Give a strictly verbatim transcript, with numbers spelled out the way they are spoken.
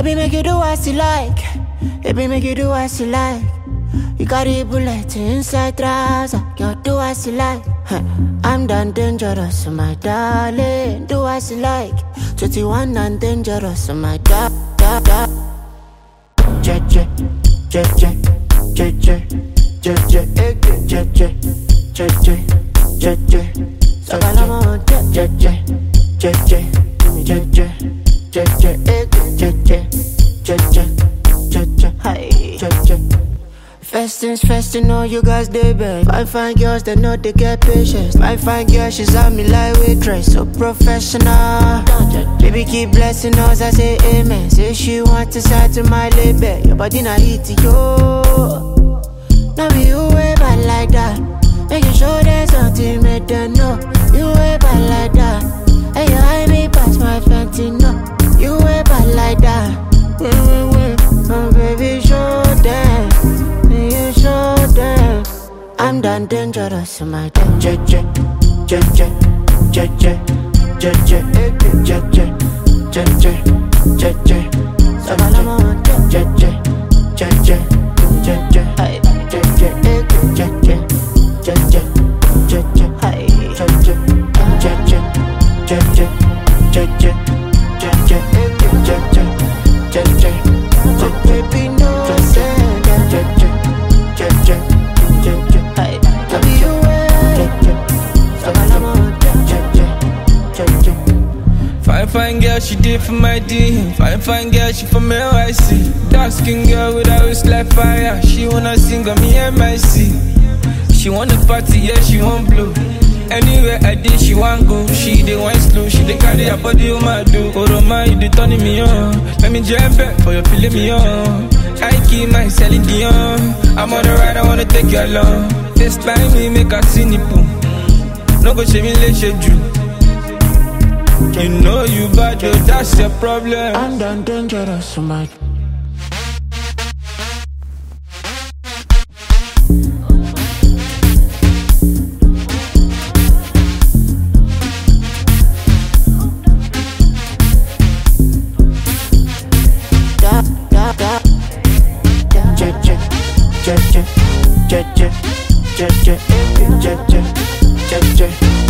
Baby, make you do what you like. Baby, make you do what you like. You got a bullet inside trouser. You do what you like. Huh. I'm done dangerous, my darling. Do what you like. twenty-one and dangerous, my da da da. Je je je je je je je je je je je je je je. Sabalama je je je je je je je je je je je je je je. Hey je je. First things first, you know you guys they beg. Fine fine girls, they know they get patience. Fine fine girl, she's on me like waitress, so professional. Baby keep blessing us, I say amen. Say she want to side to my label. Your body not hit yo. Now be you way bad like that. Make you show them something, make them know. You way bad like that. Hey, you hide me past my fentanyl. You way bad like that. Mm, mm, mm, baby, show them. You show them. I'm done dangerous, my dad. Je, je, je, je, je, je, je, je, je, je, je, je, je, je. Sabalama, je, je, je, je, je, je, je, je, je, je, je, je, je, je, je, hey, je, je, je, je, je, je, je, je, je, je, je, je, je, je. So baby, no, say that. Je, je, je, je, hey, love you, je, je, sabalama, je, je, je, je. Fine, fine girl, she did for my D. Fine, fine girl, she from N Y C. Dark skin girl with a waist like fire. She wanna sing on me M I C. She wanna party, yeah, she want blue. Anywhere I did, she want go. She dey wine slow, she dey carry her body on my do. Oroma, you dey turning me on. Let me jam back for you feeling me on. I keep my Celine Dion. I'm on the ride, I wanna take you along. This time me make a see nipple. No go shame me, let you do. You know you bad, though, that's your problem. I'm done dangerous, so my. Da da da. Je je je je je je je je je je je je